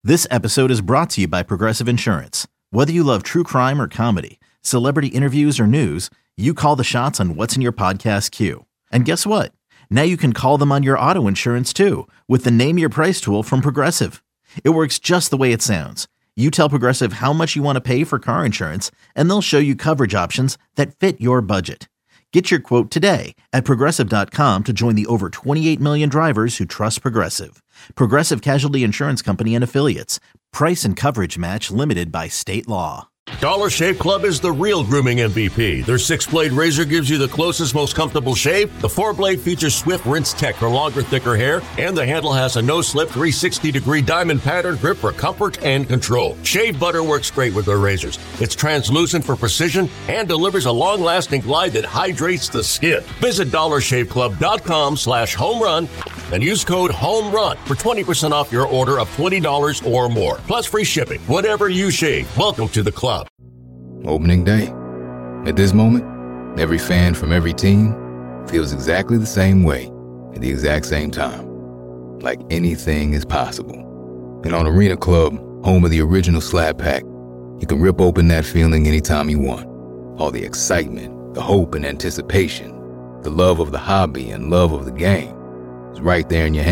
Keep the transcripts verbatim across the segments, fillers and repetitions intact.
This episode is brought to you by Progressive Insurance. Whether you love true crime or comedy, celebrity interviews or news, you call the shots on what's in your podcast queue. And guess what? Now you can call them on your auto insurance too with the Name Your Price tool from Progressive. It works just the way it sounds. You tell Progressive how much you want to pay for car insurance, and they'll show you coverage options that fit your budget. Get your quote today at Progressive dot com to join the over twenty-eight million drivers who trust Progressive. Progressive Casualty Insurance Company and Affiliates. Price and coverage match limited by state law. Dollar Shave Club is the real grooming M V P. Their six-blade razor gives you the closest, most comfortable shave. The four-blade features swift rinse tech for longer, thicker hair. And the handle has a no-slip three hundred sixty degree diamond pattern grip for comfort and control. Shave butter works great with their razors. It's translucent for precision and delivers a long-lasting glide that hydrates the skin. Visit dollar shave club dot com slash home run and use code HOMERUN for twenty percent off your order of twenty dollars or more. Plus free shipping. Whatever you shave, welcome to the club. Opening day. At this moment, every fan from every team feels exactly the same way at the exact same time. Like anything is possible. And on Arena Club, home of the original Slab Pack, you can rip open that feeling anytime you want. All the excitement, the hope and anticipation, the love of the hobby and love of the game is right there in your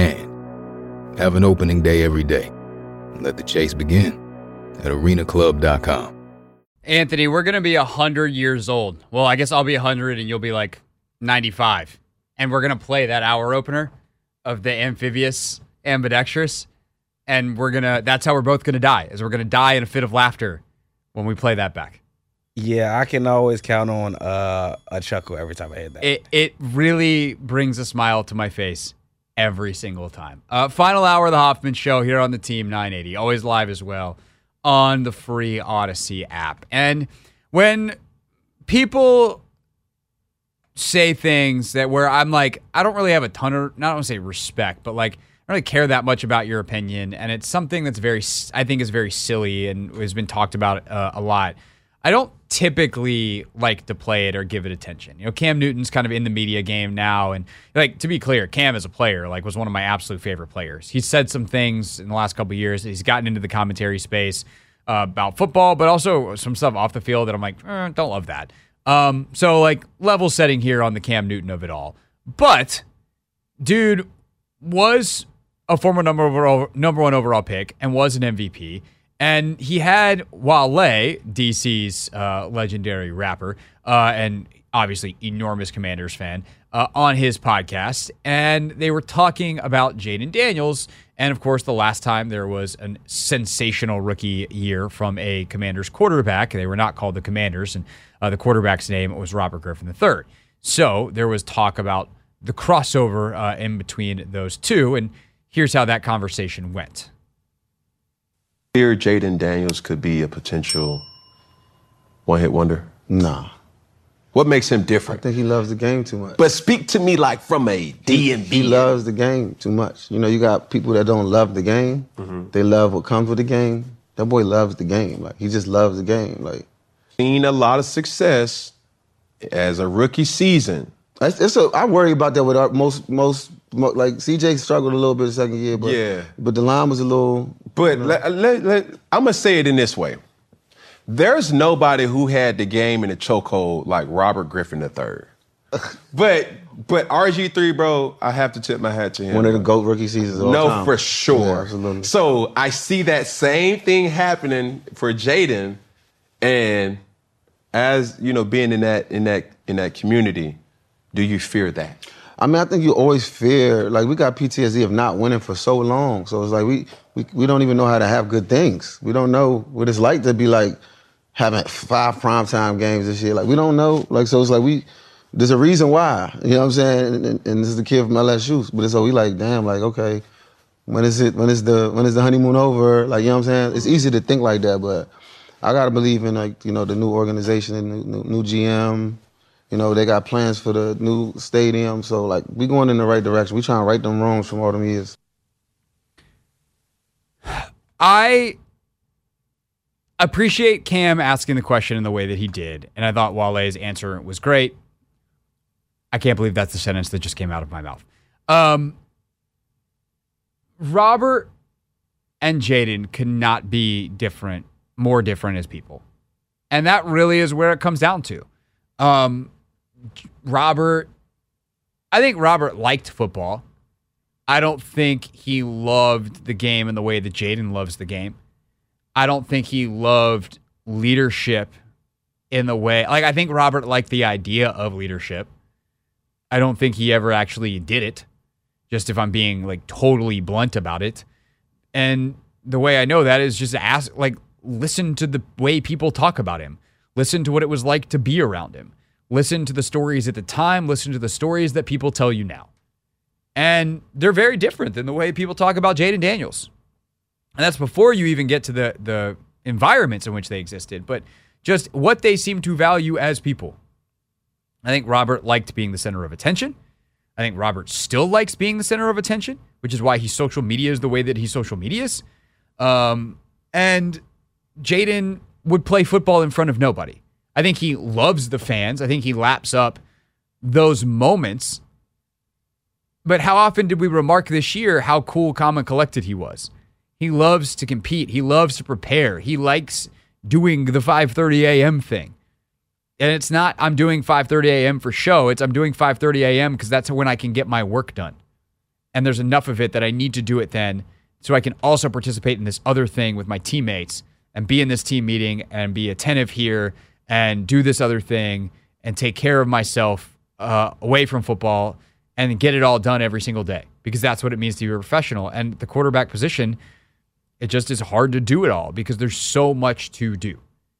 hand. Have an opening day every day. And let the chase begin at arena club dot com. Anthony, we're going to be one hundred years old. Well, I guess I'll be one hundred and you'll be like ninety-five. And we're going to play that hour opener of the amphibious ambidextrous. And we're going to, that's how we're both going to die, is we're going to die in a fit of laughter when we play that back. Yeah, I can always count on uh, a chuckle every time I hit that. It, it really brings a smile to my face every single time. Uh, final hour of the Hoffman Show here on the Team nine eighty. Always live as well on the free Odyssey app. And when people say things that where I'm like, I don't really have a ton of, not want to say respect, but like, I don't really care that much about your opinion. And it's something that's very, I think is very silly and has been talked about uh, a lot. I don't typically like to play it or give it attention. You know, Cam Newton's kind of in the media game now. And like, to be clear, Cam as a player, like was one of my absolute favorite players. He's said some things in the last couple of years. He's gotten into the commentary space uh, about football, but also some stuff off the field that I'm like, eh, don't love that. Um, so like level setting here on the Cam Newton of it all. But dude was a former number overall, number one overall pick and was an M V P. And he had Wale, D C's uh, legendary rapper, uh, and obviously enormous Commanders fan, uh, on his podcast. And they were talking about Jayden Daniels. And, of course, the last time there was a sensational rookie year from a Commanders quarterback, they were not called the Commanders, and uh, the quarterback's name was Robert Griffin the third. So there was talk about the crossover uh, in between those two. And here's how that conversation went. Fear Jayden Daniels could be a potential one-hit wonder? Nah. What makes him I different? think he loves the game too much. But speak to me like from a D and B. He loves the game too much. You know, you got people that don't love the game. Mm-hmm. They love what comes with the game. That boy loves the game. Like, he just loves the game. Like, Seen a lot of success as a rookie season. it's, it's a, I worry about that with our most, most, mo like, C J struggled a little bit the second year, but, Yeah. but the line was a little... But you know. let, let, let, I'm going to say it in this way. There's nobody who had the game in a chokehold like Robert Griffin the third. but but R G three, bro, I have to tip my hat to him. One of the GOAT rookie seasons of all No, time. for sure. Yeah, absolutely. So I see that same thing happening for Jayden, and as you know, being in that in that in that community, do you fear that? I mean, I think you always fear, like, we got P T S D of not winning for so long. So it's like we, we, we don't even know how to have good things. We don't know what it's like to be, like, having five primetime games this year. Like, we don't know. Like, so it's like we, there's a reason why. You know what I'm saying? And, and, and this is the kid from L S U. But it's so we like, damn, like, okay, when is it, when is the, when is the honeymoon over? Like, you know what I'm saying? It's easy to think like that, but I got to believe in, like, you know, the new organization, the new, new, new G M. You know, they got plans for the new stadium. So, like, we going in the right direction. We trying to right them wrongs from all them years. I appreciate Cam asking the question in the way that he did, and I thought Wale's answer was great. I can't believe that's the sentence that just came out of my mouth. Um, Robert and Jaden could not be different, more different as people. And that really is where it comes down to. Um, Robert, I think Robert liked football. I don't think he loved the game in the way that Jaden loves the game. I don't think he loved leadership in the way, like I think Robert liked the idea of leadership. I don't think he ever actually did it, just if I'm being like totally blunt about it. And the way I know that is just ask, like, listen to the way people talk about him. Listen to what it was like to be around him. Listen to the stories at the time. Listen to the stories that people tell you now. And they're very different than the way people talk about Jaden Daniels. And that's before you even get to the, the environments in which they existed, but just what they seem to value as people. I think Robert liked being the center of attention. I think Robert still likes being the center of attention, which is why he social media is the way that he social medias. Um, and Jaden would play football in front of nobody. I think he loves the fans. I think he laps up those moments. But how often did we remark this year how cool, calm, and collected he was? He loves to compete. He loves to prepare. He likes doing the five thirty a.m. thing. And it's not I'm doing five thirty a.m. for show. It's I'm doing five thirty a.m. because that's when I can get my work done. And there's enough of it that I need to do it then so I can also participate in this other thing with my teammates and be in this team meeting and be attentive here and do this other thing and take care of myself uh, away from football and get it all done every single day, because that's what it means to be a professional. And the quarterback position, it just is hard to do it all because there's so much to do.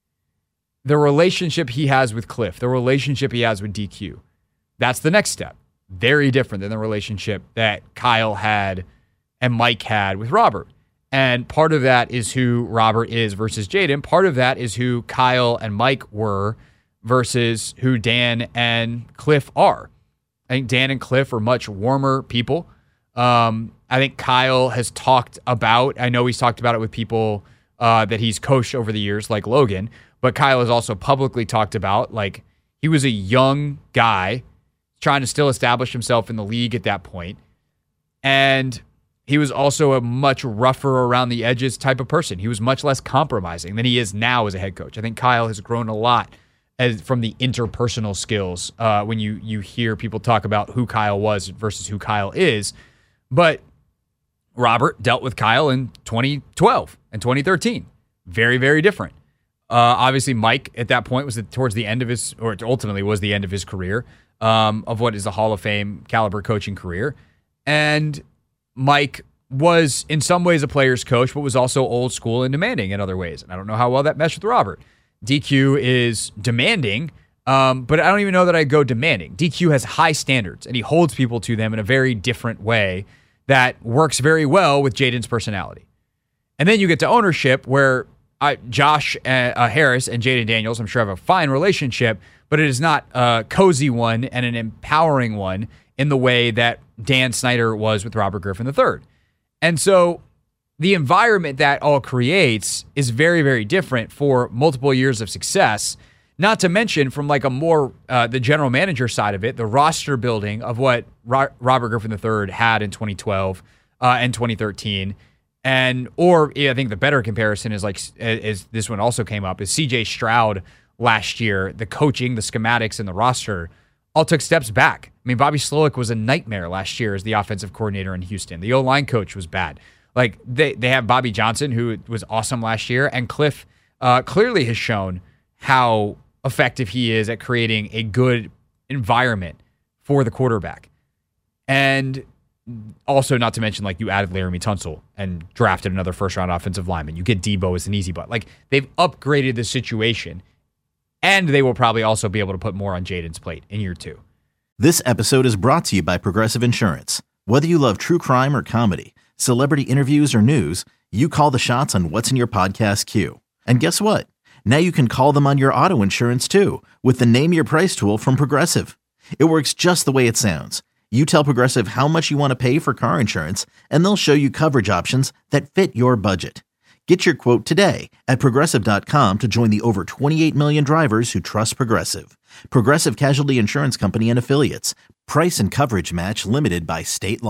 The relationship he has with Cliff, the relationship he has with D Q, that's the next step. Very different than the relationship that Kyle had and Mike had with Robert. And part of that is who Robert is versus Jaden. Part of that is who Kyle and Mike were versus who Dan and Cliff are. I think Dan and Cliff are much warmer people. Um, I think Kyle has talked about, I know he's talked about it with people uh, that he's coached over the years, like Logan, but Kyle has also publicly talked about, like, he was a young guy trying to still establish himself in the league at that point. And he was also a much rougher around the edges type of person. He was much less compromising than he is now as a head coach. I think Kyle has grown a lot as from the interpersonal skills uh, when you you hear people talk about who Kyle was versus who Kyle is. But Robert dealt with Kyle in twenty twelve and twenty thirteen. Very, very different. Uh, obviously, Mike at that point was towards the end of his, or ultimately was the end of his career, um, of what is a Hall of Fame caliber coaching career. And Mike was in some ways a player's coach, but was also old school and demanding in other ways. And I don't know how well that meshed with Robert. D Q is demanding, um, but I don't even know that I go demanding. D Q has high standards, and he holds people to them in a very different way that works very well with Jaden's personality. And then you get to ownership, where I, Josh uh, Harris and Jaden Daniels, I'm sure, have a fine relationship, but it is not a cozy one and an empowering one in the way that Dan Snyder was with Robert Griffin the third. And so the environment that all creates is very, very different for multiple years of success, not to mention from like a more, uh, the general manager side of it, the roster building of what Ro- Robert Griffin the third had in twenty twelve uh, and twenty thirteen. And, or yeah, I think the better comparison is like, is this one also came up, is C J Stroud last year. The coaching, the schematics, and the roster all took steps back. I mean, Bobby Slowick was a nightmare last year as the offensive coordinator in Houston. The O-line coach was bad. Like, they, they have Bobby Johnson, who was awesome last year, and Cliff uh, clearly has shown how effective he is at creating a good environment for the quarterback. And also, not to mention, like, you added Laramie Tunsil and drafted another first-round offensive lineman. You get Debo as an easy butt. Like, they've upgraded the situation, and they will probably also be able to put more on Jaden's plate in year two. This episode is brought to you by Progressive Insurance. Whether you love true crime or comedy, celebrity interviews or news, you call the shots on what's in your podcast queue. And guess what? Now you can call them on your auto insurance too with the Name Your Price tool from Progressive. It works just the way it sounds. You tell Progressive how much you want to pay for car insurance, and they'll show you coverage options that fit your budget. Get your quote today at Progressive dot com to join the over twenty-eight million drivers who trust Progressive. Progressive Casualty Insurance Company and Affiliates. Price and coverage match limited by state law.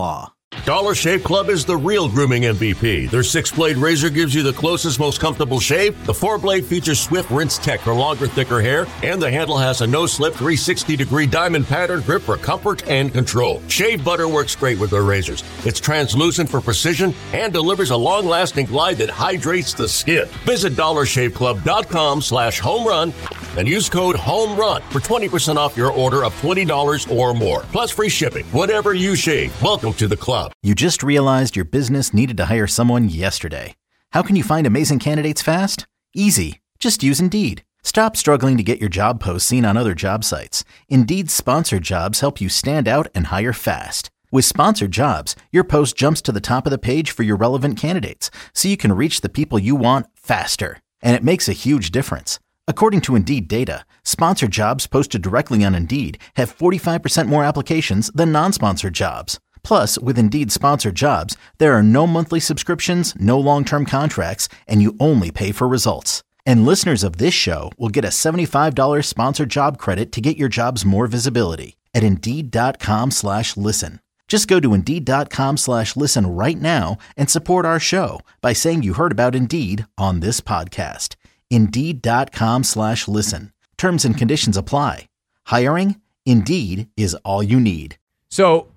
Dollar Shave Club is the real grooming M V P. Their six-blade razor gives you the closest, most comfortable shave. The four-blade features Swift Rinse Tech for longer, thicker hair. And the handle has a no-slip three sixty degree diamond pattern grip for comfort and control. Shave butter works great with their razors. It's translucent for precision and delivers a long-lasting glide that hydrates the skin. Visit dollar shave club dot com slash home run and use code HOMERUN for twenty percent off your order of twenty dollars or more. Plus free shipping. Whatever you shave, welcome to the club. You just realized your business needed to hire someone yesterday. How can you find amazing candidates fast? Easy. Just use Indeed. Stop struggling to get your job posts seen on other job sites. Indeed's sponsored jobs help you stand out and hire fast. With sponsored jobs, your post jumps to the top of the page for your relevant candidates, so you can reach the people you want faster. And it makes a huge difference. According to Indeed data, sponsored jobs posted directly on Indeed have forty-five percent more applications than non-sponsored jobs. Plus, with Indeed sponsored jobs, there are no monthly subscriptions, no long-term contracts, and you only pay for results. And listeners of this show will get a seventy-five dollars sponsored job credit to get your jobs more visibility at Indeed.com slash listen. Just go to Indeed.com slash listen right now and support our show by saying you heard about Indeed on this podcast. Indeed.com slash listen. Terms and conditions apply. Hiring? Indeed is all you need. So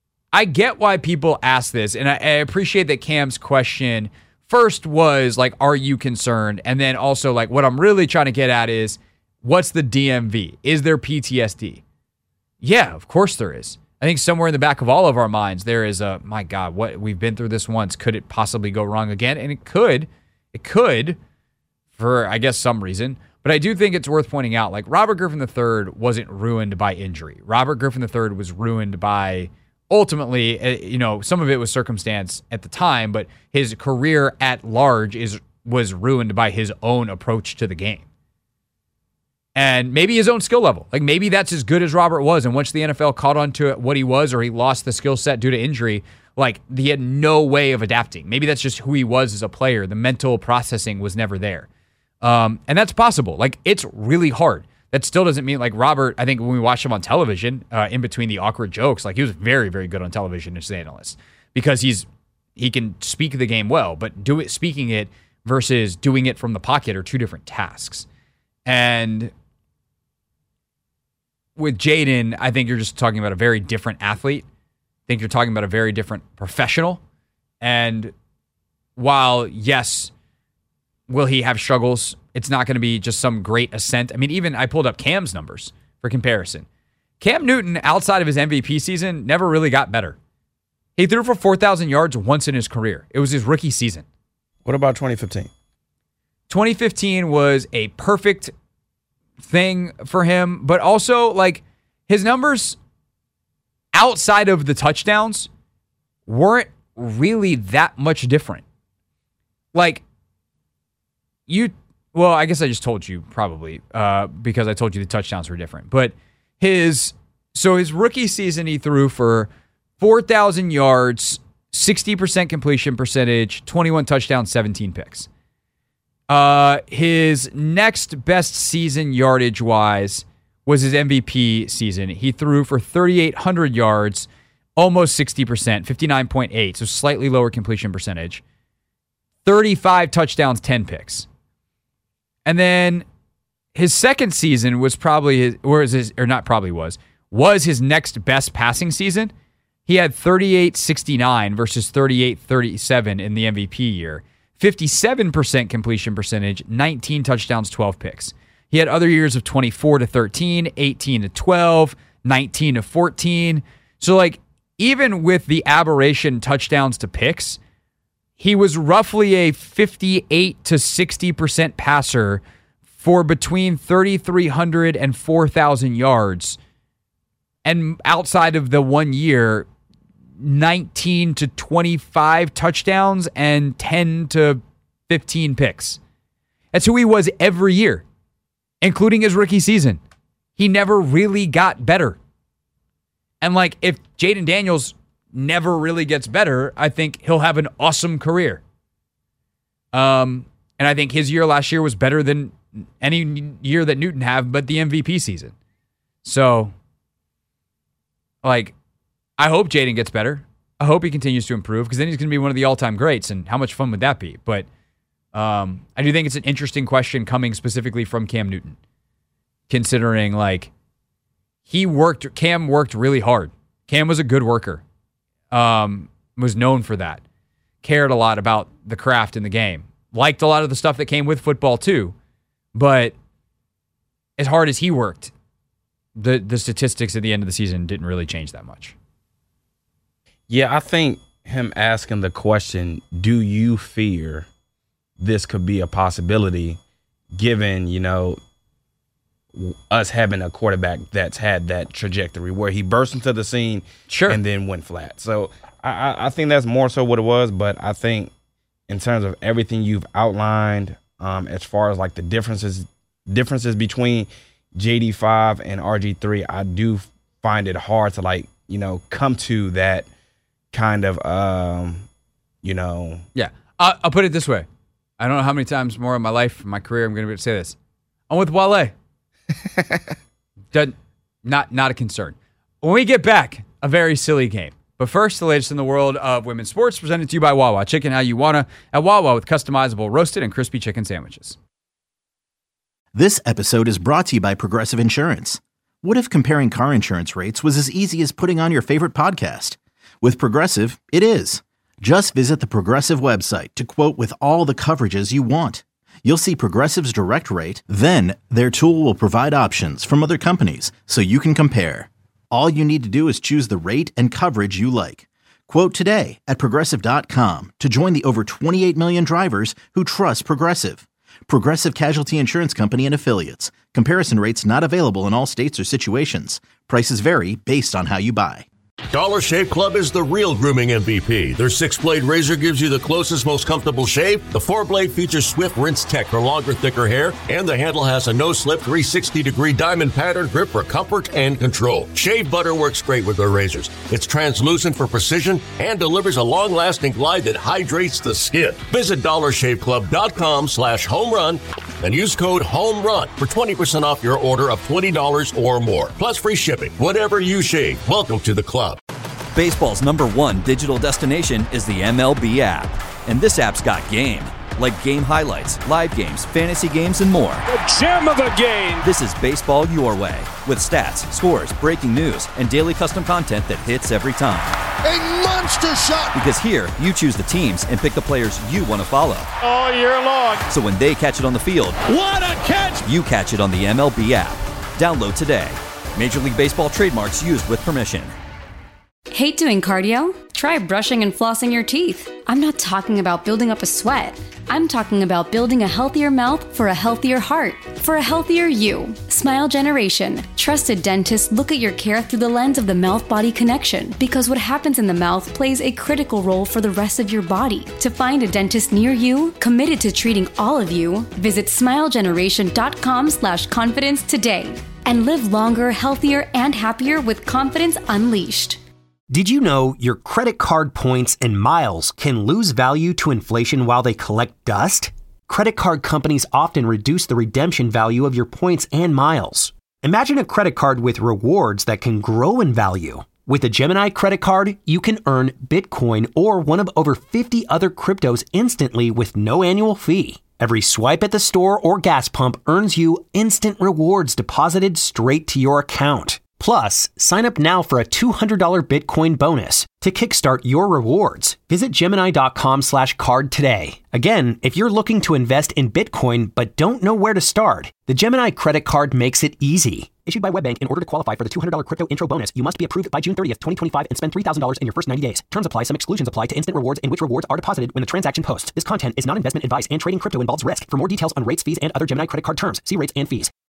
I get why people ask this, and I, I appreciate that Cam's question first was like, are you concerned? And then also like, what I'm really trying to get at is, what's the D M V? Is there P T S D? Yeah, of course there is. I think somewhere in the back of all of our minds, there is a, my God, what we've been through this once. Could it possibly go wrong again? And it could. It could for, I guess, some reason. But I do think it's worth pointing out, like, Robert Griffin the third wasn't ruined by injury. Robert Griffin the third was ruined by, ultimately, you know, some of it was circumstance at the time, but his career at large is was ruined by his own approach to the game. And maybe his own skill level. Like, maybe that's as good as Robert was, and once the N F L caught on to what he was, or he lost the skill set due to injury, like, he had no way of adapting. Maybe that's just who he was as a player. The mental processing was never there. Um, and that's possible. Like, it's really hard. That still doesn't mean, like, Robert, I think when we watched him on television, uh, in between the awkward jokes, like, he was very, very good on television as an analyst because he's he can speak the game well, but do it speaking it versus doing it from the pocket are two different tasks. And with Jayden, I think you're just talking about a very different athlete. I think you're talking about a very different professional. And while, yes, will he have struggles? It's not going to be just some great ascent. I mean, even I pulled up Cam's numbers for comparison. Cam Newton, outside of his M V P season, never really got better. He threw for four thousand yards once in his career. It was his rookie season. What about twenty fifteen? twenty fifteen was a perfect thing for him, but also, like, his numbers outside of the touchdowns weren't really that much different. Like, you, well, I guess I just told you probably uh, because I told you the touchdowns were different. But his, so his rookie season, he threw for four thousand yards, sixty percent completion percentage, twenty-one touchdowns, seventeen picks. Uh, his next best season yardage-wise was his M V P season. He threw for thirty-eight hundred yards, almost sixty percent, fifty-nine point eight, so slightly lower completion percentage. thirty-five touchdowns, ten picks. And then his second season was probably his, or, his, or not probably was, was his next best passing season. He had thirty-eight sixty-nine versus thirty-eight thirty-seven in the M V P year. fifty-seven percent completion percentage, nineteen touchdowns, twelve picks. He had other years of twenty-four to thirteen, eighteen to twelve, nineteen to fourteen. So, like, even with the aberration touchdowns to picks, he was roughly a fifty-eight to sixty percent passer for between thirty-three hundred and four thousand yards. And outside of the one year, nineteen to twenty-five touchdowns and ten to fifteen picks. That's who he was every year, including his rookie season. He never really got better. And, like, if Jayden Daniels never really gets better, I think he'll have an awesome career. Um, and I think his year last year was better than any year that Newton had, but the M V P season. So, like, I hope Jayden gets better. I hope he continues to improve because then he's going to be one of the all-time greats, and how much fun would that be? But um, I do think it's an interesting question coming specifically from Cam Newton, considering like he worked, Cam worked really hard. Cam was a good worker, um, was known for that, cared a lot about the craft in the game, liked a lot of the stuff that came with football too, but as hard as he worked, the the statistics at the end of the season didn't really change that much. Yeah, I think him asking the question, do you fear this could be a possibility given, you know, us having a quarterback that's had that trajectory where he burst into the scene sure. and then went flat. So I, I think that's more so what it was, but I think in terms of everything you've outlined, um, as far as like the differences differences between J D five and R G three, I do find it hard to like, you know, come to that kind of, um, you know. Yeah. I'll, I'll put it this way. I don't know how many times more in my life, in my career, I'm going to be able to say this. I'm with Wale. Doesn't, not, not a concern. When we get back, a very silly game. But first, the latest in the world of women's sports, presented to you by Wawa. Chicken how you wanna at Wawa with customizable roasted and crispy chicken sandwiches. This episode is brought to you by Progressive Insurance. What if comparing car insurance rates was as easy as putting on your favorite podcast? With Progressive, it is. Just visit the Progressive website to quote with all the coverages you want. You'll see Progressive's direct rate, then their tool will provide options from other companies so you can compare. All you need to do is choose the rate and coverage you like. Quote today at Progressive dot com to join the over twenty-eight million drivers who trust Progressive. Progressive Casualty Insurance Company and Affiliates. Comparison rates not available in all states or situations. Prices vary based on how you buy. Dollar Shave Club is the real grooming M V P. Their six-blade razor gives you the closest, most comfortable shave. The four-blade features Swift Rinse Tech for longer, thicker hair. And the handle has a no-slip three sixty degree diamond pattern grip for comfort and control. Shave butter works great with their razors. It's translucent for precision and delivers a long-lasting glide that hydrates the skin. Visit dollar shave club dot com slash home run and use code HOMERUN for twenty percent off your order of twenty dollars or more. Plus free shipping. Whatever you shave, welcome to the club. Baseball's number one digital destination is the M L B app. And this app's got game. Like game highlights, live games, fantasy games, and more. The gem of a game! This is baseball your way. With stats, scores, breaking news, and daily custom content that hits every time. A monster shot! Because here, you choose the teams and pick the players you want to follow. All year long. So when they catch it on the field, what a catch! You catch it on the M L B app. Download today. Major League Baseball trademarks used with permission. Hate doing cardio? Try brushing and flossing your teeth. I'm not talking about building up a sweat. I'm talking about building a healthier mouth for a healthier heart, for a healthier you. Smile Generation. Trusted dentists look at your care through the lens of the mouth-body connection, because what happens in the mouth plays a critical role for the rest of your body. To find a dentist near you, committed to treating all of you, visit smile generation dot com slash confidence today. And live longer, healthier, and happier with confidence unleashed. Did you know your credit card points and miles can lose value to inflation while they collect dust? Credit card companies often reduce the redemption value of your points and miles. Imagine a credit card with rewards that can grow in value. With a Gemini credit card, you can earn Bitcoin or one of over fifty other cryptos instantly with no annual fee. Every swipe at the store or gas pump earns you instant rewards deposited straight to your account. Plus, sign up now for a two hundred dollars Bitcoin bonus. To kickstart your rewards, visit Gemini dot com slash card today. Again, if you're looking to invest in Bitcoin but don't know where to start, the Gemini credit card makes it easy. Issued by WebBank, in order to qualify for the two hundred dollars crypto intro bonus, you must be approved by June thirtieth, twenty twenty-five and spend three thousand dollars in your first ninety days. Terms apply. Some exclusions apply to instant rewards, in which rewards are deposited when the transaction posts. This content is not investment advice, and trading crypto involves risk. For more details on rates, fees, and other Gemini credit card terms, see rates and fees.